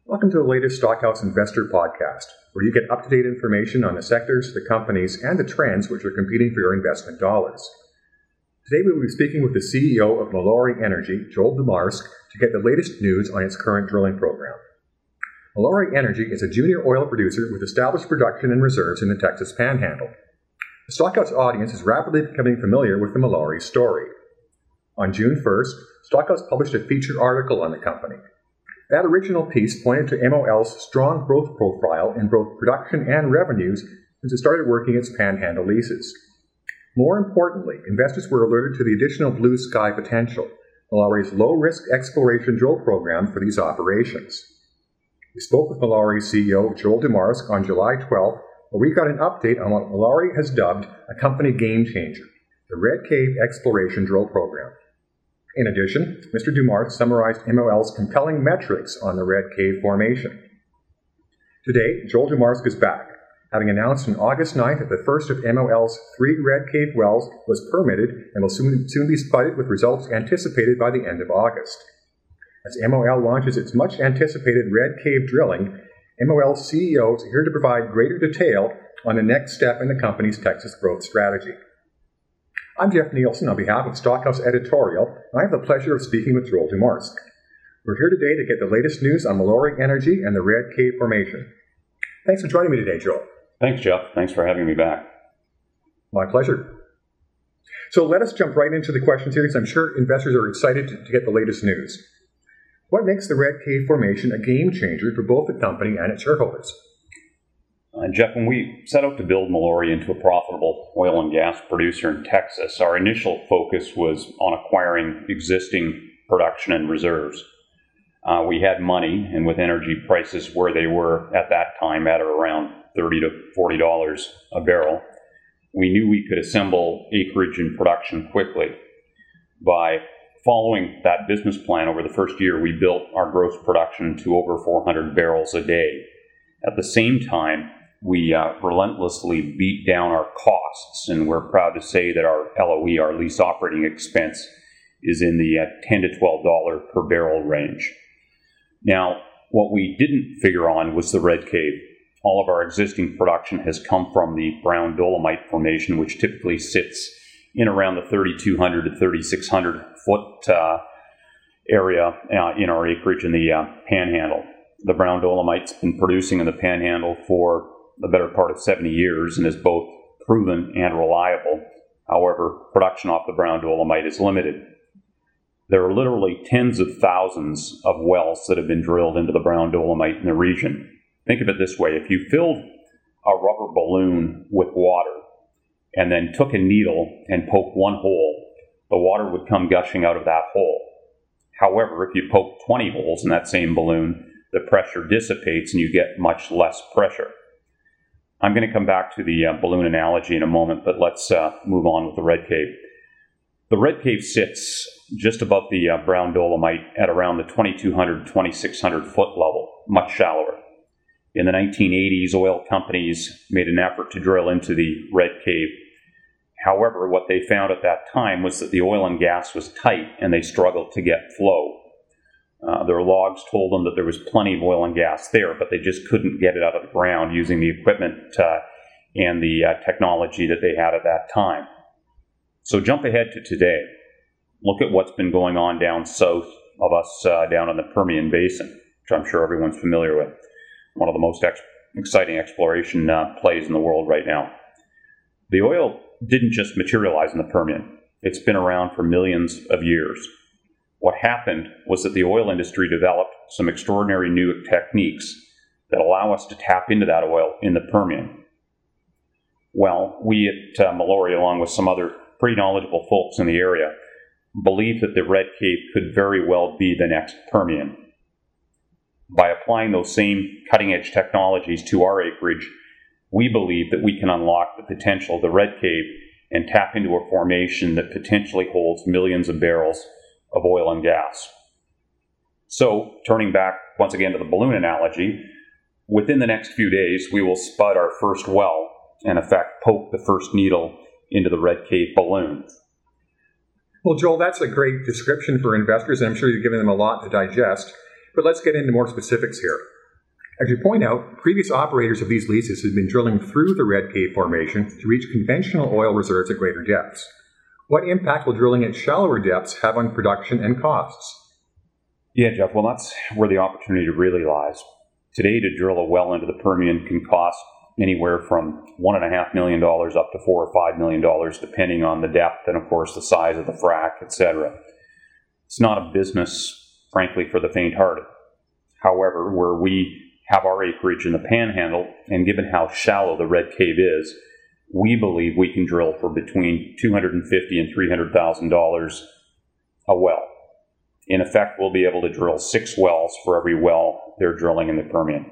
Welcome to the latest Stockhouse Investor Podcast, where you get up-to-date information on the sectors, the companies, and the trends which are competing for your investment dollars. Today we will be speaking with the CEO of Mallory Energy, Joel Demarske, to get the latest news on its current drilling program. Mallory Energy is a junior oil producer with established production and reserves in the Texas Panhandle. The Stockhouse audience is rapidly becoming familiar with the Mallory story. On June 1st, Stockhouse published a feature article on the company. That original piece pointed to MOL's strong growth profile in both production and revenues since it started working its Panhandle leases. More importantly, investors were alerted to the additional blue sky potential, Mallory's low-risk exploration drill program for these operations. We spoke with Mallory's CEO, Joel Demarske, on July 12th, where we got an update on what Mallory has dubbed a company game changer, the Red Cave Exploration Drill Program. In addition, Mr. Demarske summarized MOL's compelling metrics on the Red Cave formation. Today, Joel Demarske is back, having announced on August 9th that the first of MOL's 3 Red Cave wells was permitted and will soon be spudded with results anticipated by the end of August. As MOL launches its much-anticipated Red Cave drilling, MOL's CEO is here to provide greater detail on the next step in the company's Texas growth strategy. I'm Jeff Nielsen on behalf of Stockhouse Editorial, and I have the pleasure of speaking with Joel Demarske. We're here today to get the latest news on Mallory Energy and the Red Cave formation. Thanks for joining me today, Joel. Thanks, Jeff. Thanks for having me back. My pleasure. So let us jump right into the questions here, because I'm sure investors are excited to get the latest news. What makes the Red Cave formation a game changer for both the company and its shareholders? Jeff, when we set out to build Mallory into a profitable oil and gas producer in Texas, our initial focus was on acquiring existing production and reserves. We had money, and with energy prices where they were at that time, at around $30 to $40 a barrel, we knew we could assemble acreage and production quickly. By following that business plan over the first year, we built our gross production to over 400 barrels a day. At the same time, we relentlessly beat down our costs, and we're proud to say that our LOE, our lease operating expense, is in the $10 to $12 per barrel range. Now, what we didn't figure on was the Red Cave. All of our existing production has come from the Brown Dolomite Formation, which typically sits in around the 3,200 to 3,600 foot area in our acreage in the Panhandle. The Brown Dolomite's been producing in the Panhandle for the better part of 70 years and is both proven and reliable. However, production off the Brown Dolomite is limited. There are literally tens of thousands of wells that have been drilled into the Brown Dolomite in the region. Think of it this way: if you filled a rubber balloon with water and then took a needle and poked one hole, the water would come gushing out of that hole. However, if you poke 20 holes in that same balloon, the pressure dissipates and you get much less pressure. I'm going to come back to the balloon analogy in a moment, but let's move on with the Red Cave. The Red Cave sits just above the Brown Dolomite at around the 2,200 to 2,600 foot level, much shallower. In the 1980s, oil companies made an effort to drill into the Red Cave. However, what they found at that time was that the oil and gas was tight and they struggled to get flow. Their logs told them that there was plenty of oil and gas there, but they just couldn't get it out of the ground using the equipment and the technology that they had at that time. So jump ahead to today. Look at what's been going on down south of us down in the Permian Basin, which I'm sure everyone's familiar with. One of the most exciting exploration plays in the world right now. The oil didn't just materialize in the Permian. It's been around for millions of years. What happened was that the oil industry developed some extraordinary new techniques that allow us to tap into that oil in the Permian. Well, we at Mallory, along with some other pretty knowledgeable folks in the area, believe that the Red Cave could very well be the next Permian. By applying those same cutting-edge technologies to our acreage, we believe that we can unlock the potential of the Red Cave and tap into a formation that potentially holds millions of barrels of oil and gas. So, turning back once again to the balloon analogy, within the next few days, we will spud our first well and, in effect, poke the first needle into the Red Cave balloon. Well, Joel, that's a great description for investors, and I'm sure you've given them a lot to digest. But let's get into more specifics here. As you point out, previous operators of these leases have been drilling through the Red Cave Formation to reach conventional oil reserves at greater depths. What impact will drilling at shallower depths have on production and costs? Yeah, Jeff, well, that's where the opportunity really lies. Today, to drill a well into the Permian can cost anywhere from $1.5 million up to $4 or $5 million, depending on the depth and, of course, the size of the frac, etc. It's not a business, frankly, for the faint-hearted. However, where we have our acreage in the Panhandle, and given how shallow the Red Cave is, we believe we can drill for between $250,000 and $300,000 a well. In effect, we'll be able to drill 6 wells for every well they're drilling in the Permian.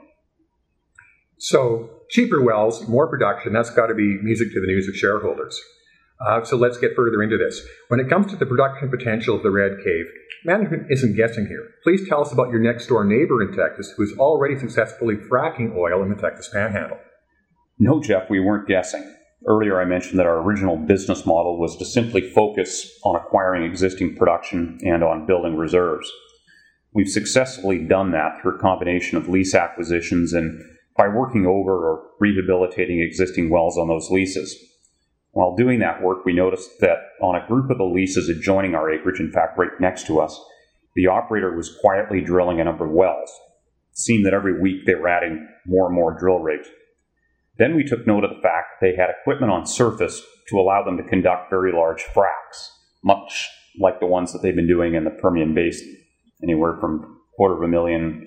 So, cheaper wells, more production, that's got to be music to the news of shareholders. So let's get further into this. When it comes to the production potential of the Red Cave, management isn't guessing here. Please tell us about your next-door neighbor in Texas who is already successfully fracking oil in the Texas Panhandle. No, Jeff, we weren't guessing. Earlier I mentioned that our original business model was to simply focus on acquiring existing production and on building reserves. We've successfully done that through a combination of lease acquisitions and by working over or rehabilitating existing wells on those leases. While doing that work, we noticed that on a group of the leases adjoining our acreage, in fact right next to us, the operator was quietly drilling a number of wells. It seemed that every week they were adding more and more drill rigs. Then we took note of the fact that they had equipment on surface to allow them to conduct very large fracs, much like the ones that they've been doing in the Permian Basin, anywhere from £250,000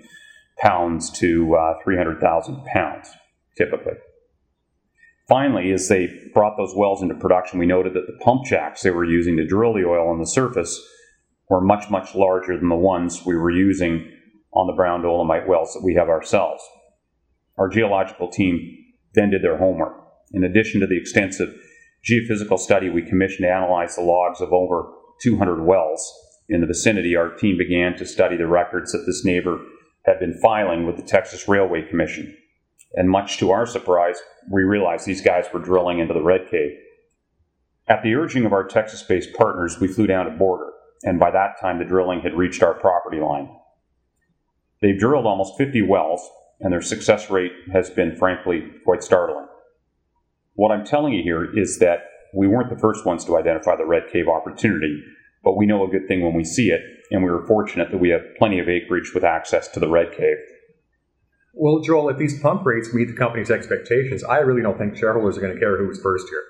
to 300,000 pounds, typically. Finally, as they brought those wells into production, we noted that the pump jacks they were using to drill the oil on the surface were much, much larger than the ones we were using on the brown dolomite wells that we have ourselves. Our geological team then did their homework. In addition to the extensive geophysical study we commissioned to analyze the logs of over 200 wells in the vicinity, our team began to study the records that this neighbor had been filing with the Texas Railway Commission. And much to our surprise, we realized these guys were drilling into the Red Cave. At the urging of our Texas-based partners, we flew down to Border, and by that time the drilling had reached our property line. They've drilled almost 50 wells, and their success rate has been, frankly, quite startling. What I'm telling you here is that we weren't the first ones to identify the Red Cave opportunity, but we know a good thing when we see it, and we were fortunate that we have plenty of acreage with access to the Red Cave. Well, Joel, if these pump rates meet the company's expectations, I really don't think shareholders are going to care who was first here.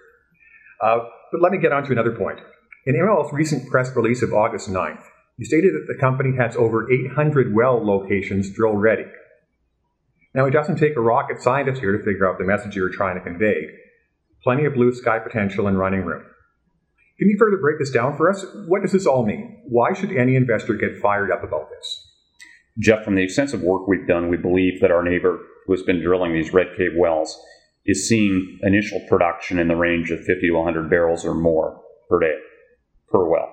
But let me get on to another point. In MLL's recent press release of August 9th, he stated that the company has over 800 well locations drill ready. Now, it doesn't take a rocket scientist here to figure out the message you're trying to convey. Plenty of blue sky potential and running room. Can you further break this down for us? What does this all mean? Why should any investor get fired up about this? Jeff, from the extensive work we've done, we believe that our neighbor who has been drilling these Red Cave wells is seeing initial production in the range of 50 to 100 barrels or more per day, per well.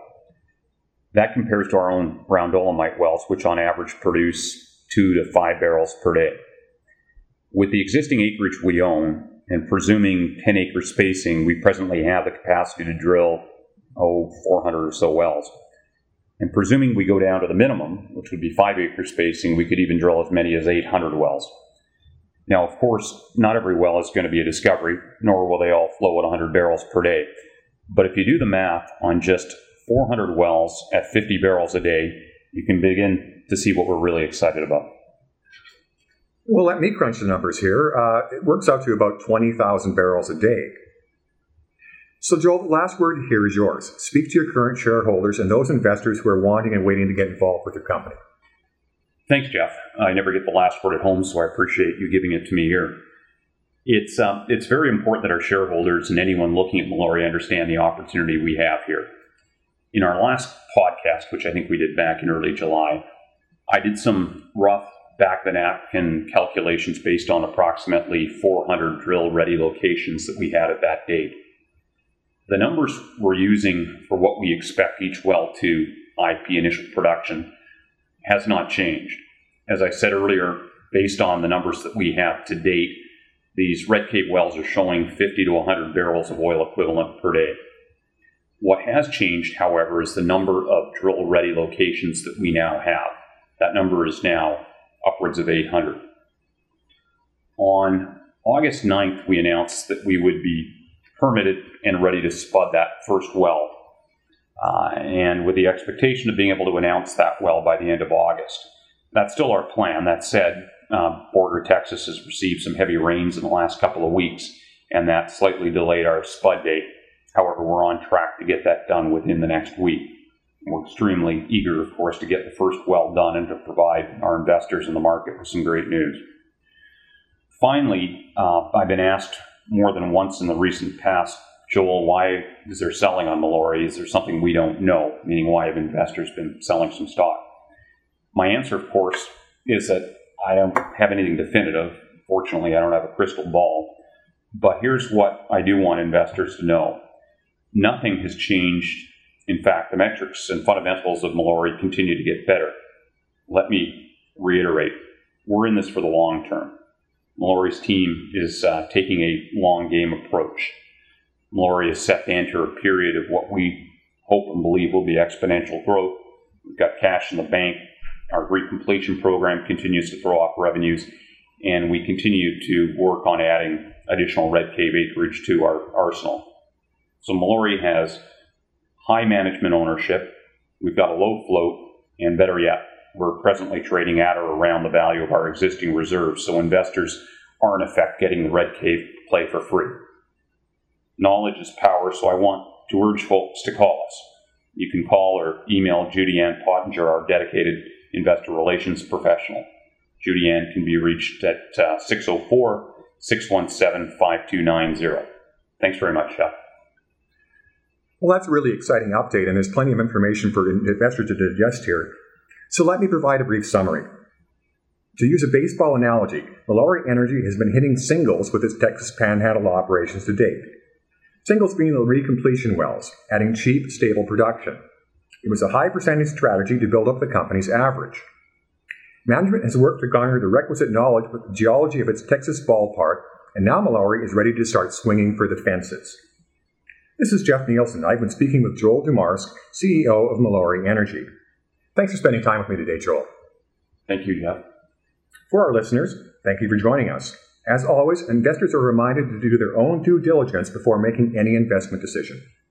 That compares to our own brown dolomite wells, which on average produce 2 to 5 barrels per day. With the existing acreage we own, and presuming 10-acre spacing, we presently have the capacity to drill, 400 or so wells. And presuming we go down to the minimum, which would be 5-acre spacing, we could even drill as many as 800 wells. Now, of course, not every well is going to be a discovery, nor will they all flow at 100 barrels per day. But if you do the math on just 400 wells at 50 barrels a day, you can begin to see what we're really excited about. Well, let me crunch the numbers here. It works out to about 20,000 barrels a day. So, Joel, the last word here is yours. Speak to your current shareholders and those investors who are wanting and waiting to get involved with your company. Thanks, Jeff. I never get the last word at home, so I appreciate you giving it to me here. It's very important that our shareholders and anyone looking at Mallory understand the opportunity we have here. In our last podcast, which I think we did back in early July, I did some rough back-of-the-napkin calculations based on approximately 400 drill-ready locations that we had at that date. The numbers we're using for what we expect each well to IP initial production has not changed. As I said earlier, based on the numbers that we have to date, these Red Cave wells are showing 50 to 100 barrels of oil equivalent per day. What has changed, however, is the number of drill-ready locations that we now have. That number is now upwards of 800. On August 9th, we announced that we would be permitted and ready to spud that first well, and with the expectation of being able to announce that well by the end of August. That's still our plan. That said, Borger, Texas has received some heavy rains in the last couple of weeks, and that slightly delayed our spud date. However, we're on track to get that done within the next week. We're extremely eager, of course, to get the first well done and to provide our investors in the market with some great news. Finally, I've been asked more than once in the recent past, Joel, why is there selling on Mallory? Is there something we don't know? Meaning, why have investors been selling some stock? My answer, of course, is that I don't have anything definitive. Fortunately, I don't have a crystal ball. But here's what I do want investors to know. Nothing has changed. In fact, the metrics and fundamentals of Mallory continue to get better. Let me reiterate, we're in this for the long term. Mallory's team is taking a long game approach. Mallory is set to enter a period of what we hope and believe will be exponential growth. We've got cash in the bank. Our recompletion program continues to throw off revenues, and we continue to work on adding additional red cave acreage to our arsenal. So Mallory has high management ownership. We've got a low float, and better yet, we're presently trading at or around the value of our existing reserves, so investors are in effect getting the red cave play for free. Knowledge is power, so I want to urge folks to call us. You can call or email Judy Ann Pottinger, our dedicated investor relations professional. Judy Ann can be reached at 604-617-5290. Thanks very much, Jeff. Well, that's a really exciting update, and there's plenty of information for investors to digest here. So let me provide a brief summary. To use a baseball analogy, Mallory Energy has been hitting singles with its Texas Panhandle operations to date. Singles being the recompletion wells, adding cheap, stable production. It was a high percentage strategy to build up the company's average. Management has worked to garner the requisite knowledge with the geology of its Texas ballpark, and now Mallory is ready to start swinging for the fences. This is Jeff Nielsen. I've been speaking with Joel Dumarsk, CEO of Mallory Energy. Thanks for spending time with me today, Joel. Thank you, Jeff. For our listeners, thank you for joining us. As always, investors are reminded to do their own due diligence before making any investment decision.